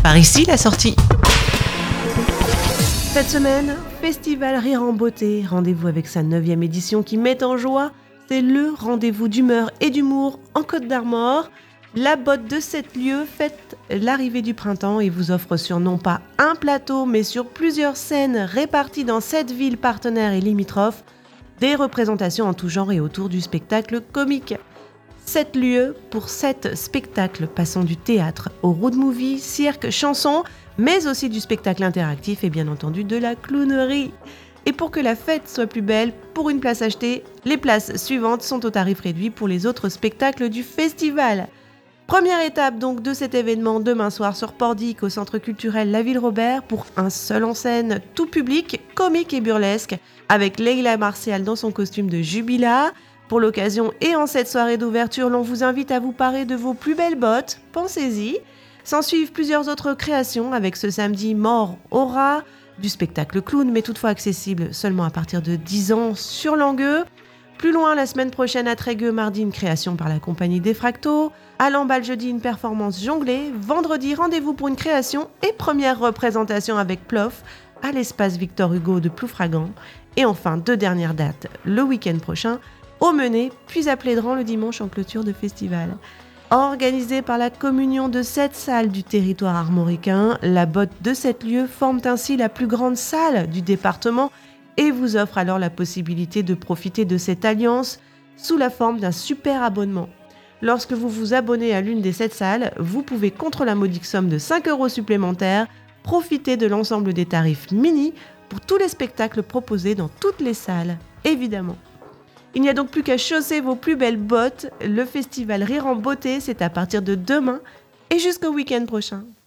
Par ici, la sortie. Cette semaine, Festival Rire en Beauté, rendez-vous avec sa 9e édition qui met en joie. C'est le rendez-vous d'humeur et d'humour en Côte d'Armor. La botte de 7 lieux fête l'arrivée du printemps et vous offre sur non pas un plateau, mais sur plusieurs scènes réparties dans 7 villes partenaires et limitrophes, des représentations en tout genre et autour du spectacle comique. 7 lieux pour 7 spectacles passant du théâtre au road movie, cirque, chanson, mais aussi du spectacle interactif et bien entendu de la clownerie. Et pour que la fête soit plus belle, pour une place achetée, les places suivantes sont au tarif réduit pour les autres spectacles du festival. Première étape donc de cet événement demain soir sur Pordic au centre culturel La Ville-Robert pour un seul en scène tout public, comique et burlesque, avec Leila Martial dans son costume de Jubilat. Pour l'occasion et en cette soirée d'ouverture, l'on vous invite à vous parer de vos plus belles bottes, pensez-y. S'en suivent plusieurs autres créations avec ce samedi Mort Aura, du spectacle clown mais toutefois accessible seulement à partir de 10 ans sur Langueux. Plus loin, la semaine prochaine à Trégueux, mardi, une création par la compagnie des Fractaux. À Lamballe, jeudi, une performance jonglée. Vendredi, rendez-vous pour une création et première représentation avec Plof à l'espace Victor Hugo de Ploufragan. Et enfin, 2 dernières dates le week-end prochain, au Menet, puis à Plédran le dimanche en clôture de festival. Organisée par la communion de 7 salles du territoire armoricain, la botte de 7 lieux forme ainsi la plus grande salle du département et vous offre alors la possibilité de profiter de cette alliance sous la forme d'un super abonnement. Lorsque vous vous abonnez à l'une des 7 salles, vous pouvez, contre la modique somme de 5 € supplémentaires, profiter de l'ensemble des tarifs mini pour tous les spectacles proposés dans toutes les salles, évidemment. Il n'y a donc plus qu'à chausser vos plus belles bottes. Le festival Rire en Beauté, c'est à partir de demain et jusqu'au week-end prochain.